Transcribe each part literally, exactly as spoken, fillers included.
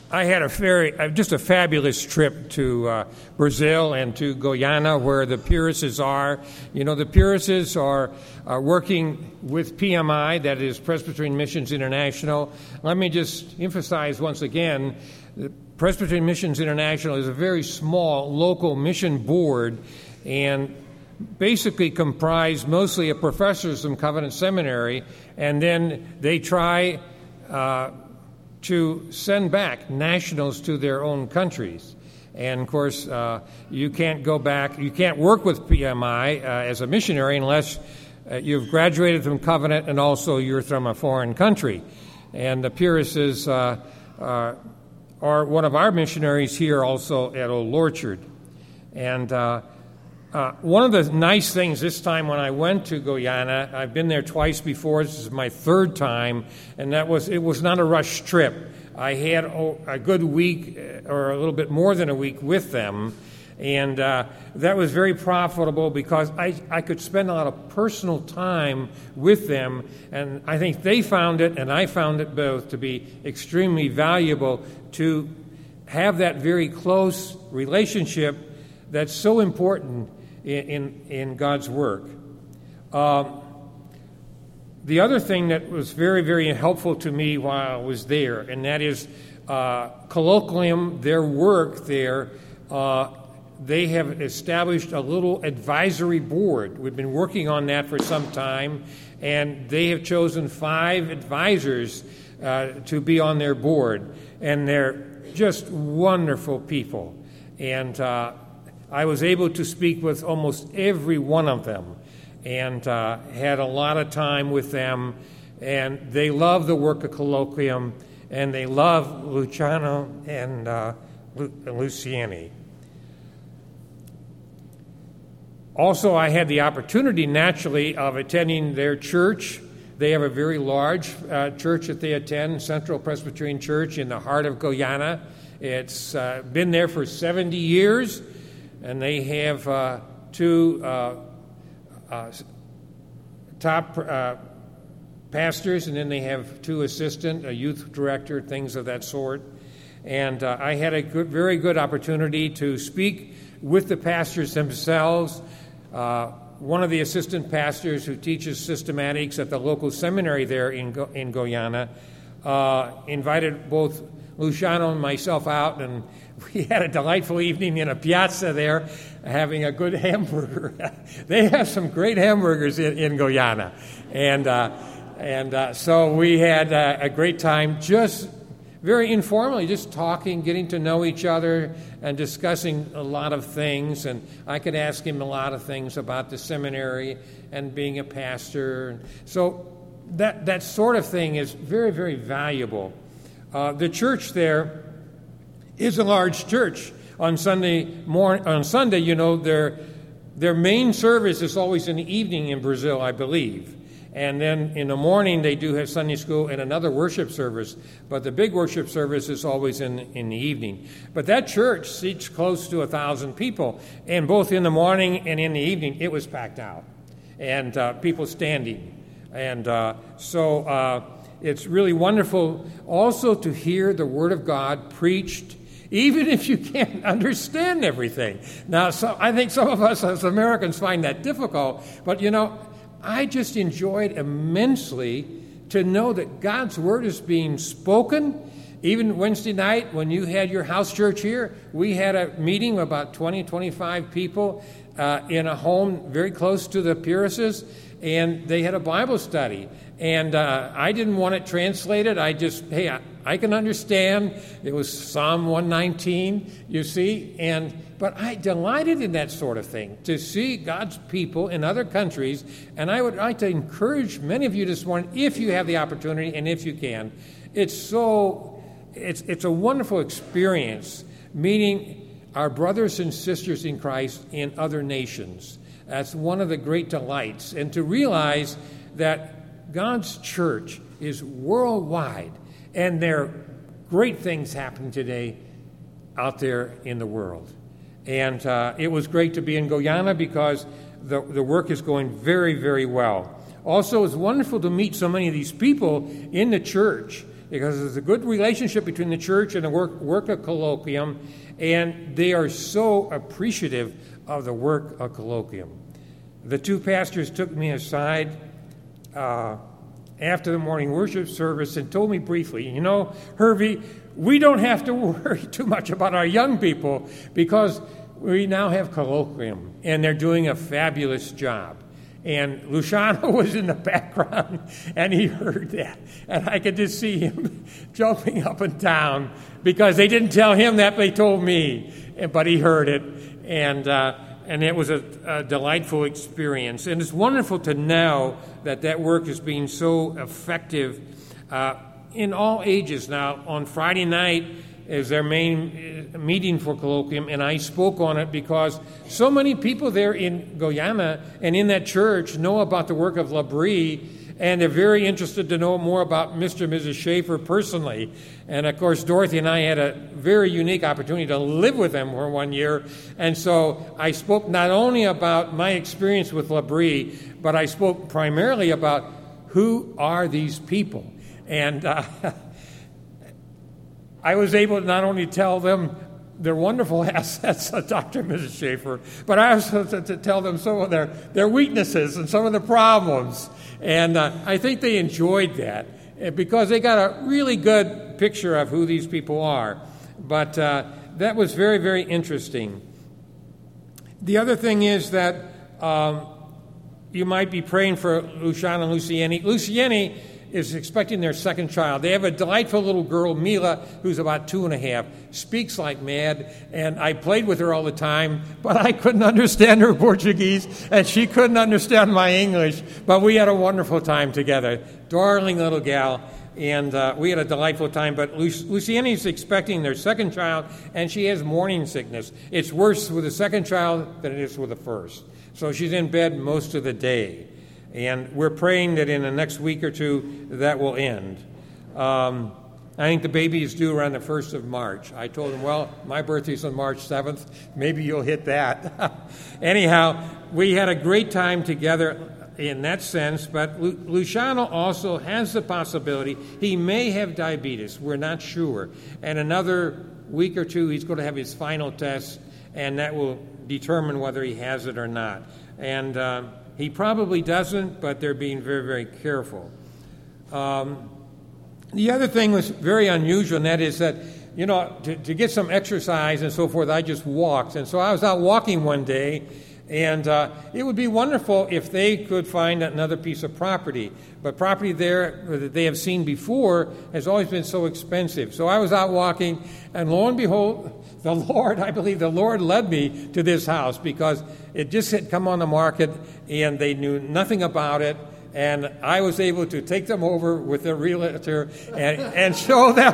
I had a very, uh, just a fabulous trip to uh, Brazil and to Guyana, where the Purises are. You know, the Purises are uh, working with P M I, that is Presbyterian Missions International. Let me just emphasize once again, that Presbyterian Missions International is a very small local mission board and basically comprised mostly of professors from Covenant Seminary, and then they try uh, to send back nationals to their own countries. And, of course, uh, you can't go back, you can't work with P M I uh, as a missionary unless uh, you've graduated from Covenant and also you're from a foreign country. And the Purises uh, uh, are one of our missionaries here also at Old Orchard. And uh, uh, one of the nice things this time when I went to Guyana, I've been there twice before, this is my third time, and that was, it was not a rush trip. I had oh, a good week, or a little bit more than a week with them, and uh, that was very profitable because I, I could spend a lot of personal time with them, and I think they found it, and I found it both, to be extremely valuable to have that very close relationship that's so important in, in, in God's work. Um, The other thing that was very, very helpful to me while I was there, and that is uh, Colloquium, their work there, uh, they have established a little advisory board. We've been working on that for some time, and they have chosen five advisors uh, to be on their board, and they're just wonderful people. And uh, I was able to speak with almost every one of them, and uh, had a lot of time with them, and they love the work of Colloquium, and they love Luciano and uh, Lu- Luciani. Also, I had the opportunity, naturally, of attending their church. They have a very large uh, church that they attend, Central Presbyterian Church in the heart of Guyana. It's uh, been there for seventy years, and they have uh, two uh, Uh, top uh, pastors, and then they have two assistant, a youth director, things of that sort. And uh, I had a good, very good opportunity to speak with the pastors themselves. Uh, one of the assistant pastors who teaches systematics at the local seminary there in, Go- in Guyana uh, invited both Luciano and myself out, and we had a delightful evening in a piazza there, having a good hamburger. They have some great hamburgers in, in Guyana. And uh, and uh, so we had uh, a great time just very informally, just talking, getting to know each other, and discussing a lot of things. And I could ask him a lot of things about the seminary and being a pastor. So that, that sort of thing is very, very valuable. Uh, the church there is a large church. On Sunday morning, on Sunday, you know, their their main service is always in the evening in Brazil, I believe. And then in the morning they do have Sunday school and another worship service, but the big worship service is always in in the evening. But that church seats close to a thousand people, and both in the morning and in the evening it was packed out, and uh, people standing, and uh, so uh, it's really wonderful also to hear the Word of God preached, even if you can't understand everything. Now, so I think some of us as Americans find that difficult, but, you know, I just enjoyed immensely to know that God's Word is being spoken. Even Wednesday night when you had your house church here, we had a meeting of about twenty, twenty-five people uh, in a home very close to the Purises, and they had a Bible study. And uh, I didn't want it translated. I just, hey, I, I can understand. It was Psalm one nineteen, you see. And but I delighted in that sort of thing, to see God's people in other countries. And I would like to encourage many of you this morning, if you have the opportunity and if you can. It's so, it's it's a wonderful experience meeting our brothers and sisters in Christ in other nations. That's one of the great delights. And to realize that God's church is worldwide, and there are great things happening today out there in the world. And uh, it was great to be in Guyana because the, the work is going very, very well. Also, it's wonderful to meet so many of these people in the church because there's a good relationship between the church and the work, work of Colloquium, and they are so appreciative of the work of Colloquium. The two pastors took me aside uh, after the morning worship service and told me briefly, you know, Hervey, we don't have to worry too much about our young people because we now have Colloquium, and they're doing a fabulous job. And Luciano was in the background, and he heard that. And I could just see him jumping up and down because they didn't tell him that, they told me. But he heard it, and uh, and it was a, a delightful experience. And it's wonderful to know that that work is being so effective uh, in all ages. Now, on Friday night is their main meeting for Colloquium, and I spoke on it because so many people there in Guyana and in that church know about the work of L'Abri, and they're very interested to know more about Mister and Missus Schaefer personally. And, of course, Dorothy and I had a very unique opportunity to live with them for one year, and so I spoke not only about my experience with L'Abri, but I spoke primarily about who are these people. And uh, I was able to not only tell them their wonderful assets of Doctor and Missus Schaefer, but I also to, to tell them some of their, their weaknesses and some of the problems. And uh, I think they enjoyed that because they got a really good picture of who these people are. But uh, that was very, very interesting. The other thing is that um, you might be praying for Luciano and Lucieni. Lucieni is expecting their second child. They have a delightful little girl, Mila, who's about two and a half, speaks like mad, and I played with her all the time, but I couldn't understand her Portuguese, and she couldn't understand my English, but we had a wonderful time together. Darling little gal, and uh, we had a delightful time, but Lu- Luciani is expecting their second child, and she has morning sickness. It's worse with the second child than it is with the first. So she's in bed most of the day. And we're praying that in the next week or two that will end. Um, I think the baby is due around the first of March. I told him, well, my birthday's on March seventh. Maybe you'll hit that. Anyhow, we had a great time together in that sense, but Lu- Luciano also has the possibility he may have diabetes. We're not sure. And another week or two, he's going to have his final test, and that will determine whether he has it or not. And Uh, He probably doesn't, but they're being very, very careful. Um, the other thing was very unusual, and that is that, you know, to, to get some exercise and so forth, I just walked. And so I was out walking one day, and uh, it would be wonderful if they could find another piece of property. But property there that they have seen before has always been so expensive. So I was out walking, and lo and behold, the Lord, I believe the Lord led me to this house because it just had come on the market and they knew nothing about it. And I was able to take them over with their realtor and, and show them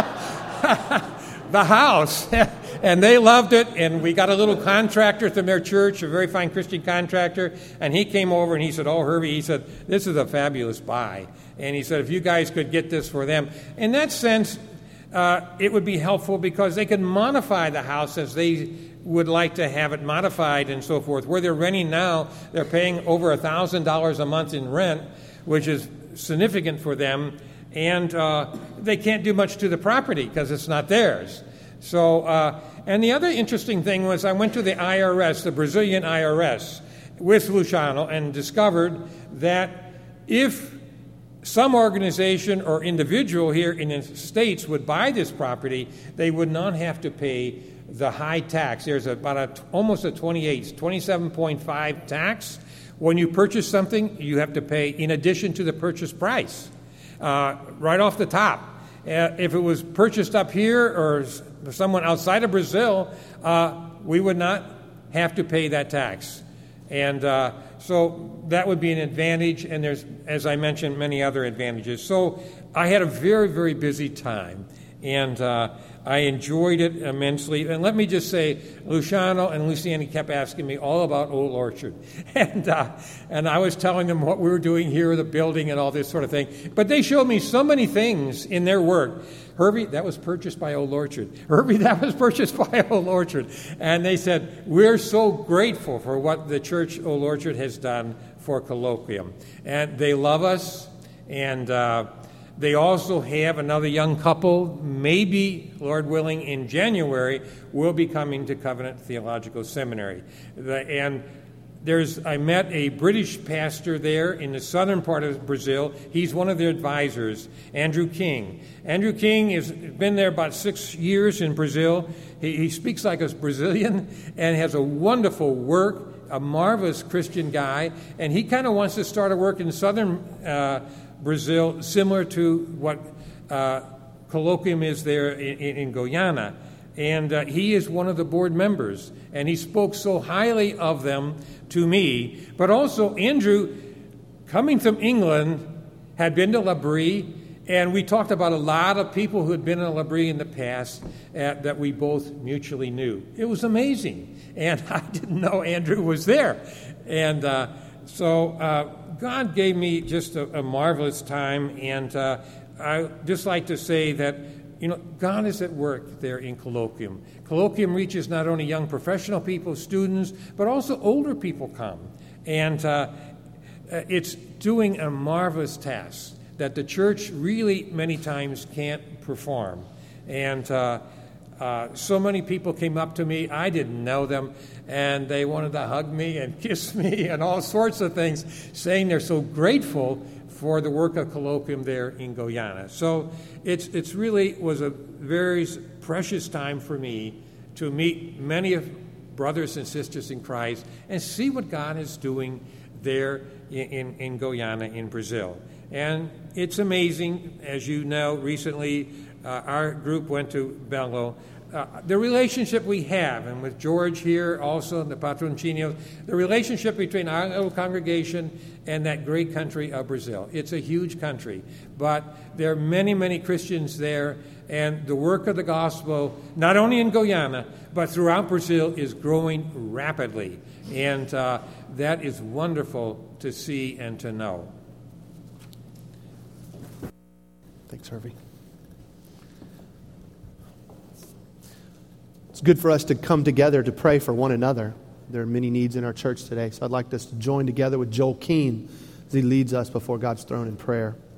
the house. And they loved it. And we got a little contractor from their church, a very fine Christian contractor. And he came over and he said, oh, Herbie, he said, this is a fabulous buy. And he said, if you guys could get this for them. In that sense, Uh, it would be helpful because they could modify the house as they would like to have it modified and so forth. Where they're renting now, they're paying over one thousand dollars a month in rent, which is significant for them, and uh, they can't do much to the property because it's not theirs. So, uh, and the other interesting thing was I went to the I R S, the Brazilian I R S, with Luciano and discovered that if some organization or individual here in the States would buy this property, they would not have to pay the high tax. There's about a, almost a twenty-eight, twenty-seven point five tax. When you purchase something, you have to pay in addition to the purchase price, uh, right off the top. Uh, if it was purchased up here or someone outside of Brazil, uh, we would not have to pay that tax. And uh, so that would be an advantage, and there's, as I mentioned, many other advantages. So I had a very, very busy time, and uh, I enjoyed it immensely. And let me just say, Luciano and Luciani kept asking me all about Old Orchard. And uh, and I was telling them what we were doing here, the building and all this sort of thing. But they showed me so many things in their work. Herbie, that was purchased by Old Orchard. Herbie, that was purchased by Old Orchard. And they said, we're so grateful for what the church Old Orchard has done for Colloquium. And they love us, and uh, they also have another young couple, maybe, Lord willing, in January, will be coming to Covenant Theological Seminary. The, and there's, I met a British pastor there in the southern part of Brazil. He's one of their advisors, Andrew King. Andrew King has been there about six years in Brazil. He, he speaks like a Brazilian and has a wonderful work, a marvelous Christian guy, and he kind of wants to start a work in southern uh, Brazil similar to what uh, Colloquium is there in, in, in Guyana. And uh, he is one of the board members, and he spoke so highly of them to me. But also, Andrew, coming from England, had been to L'Abri, and we talked about a lot of people who had been in L'Abri in the past uh, that we both mutually knew. It was amazing, and I didn't know Andrew was there. And uh, so uh, God gave me just a, a marvelous time, and uh, I'd just like to say that You know, God is at work there in Colloquium. Colloquium reaches not only young professional people, students, but also older people come. And uh, it's doing a marvelous task that the church really many times can't perform. And uh, uh, so many people came up to me, I didn't know them, and they wanted to hug me and kiss me and all sorts of things, saying they're so grateful for the work of Colloquium there in Guyana. So it's it's really was a very precious time for me to meet many of brothers and sisters in Christ and see what God is doing there in, in, in Guyana, in Brazil. And it's amazing, as you know, recently uh, our group went to Belo. Uh, the relationship we have, and with George here also, and the Patrocinios, the relationship between our little congregation and that great country of Brazil. It's a huge country, but there are many, many Christians there, and the work of the gospel, not only in Guyana, but throughout Brazil, is growing rapidly. And uh, that is wonderful to see and to know. Thanks, Harvey. It's good for us to come together to pray for one another. There are many needs in our church today, so I'd like us to join together with Joel Keene as he leads us before God's throne in prayer.